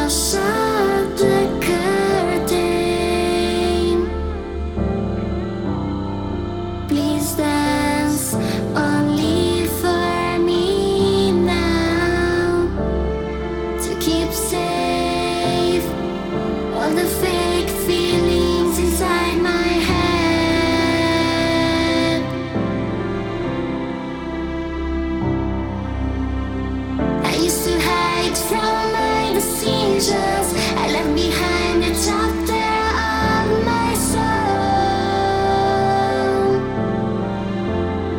shut the curtain. Please dance only for me now, to keep safe all the fake feelings inside my head. I used to hide from my decisions. I left behind a chapter of my soul,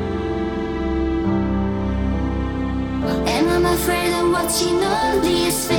and I'm afraid of watching all these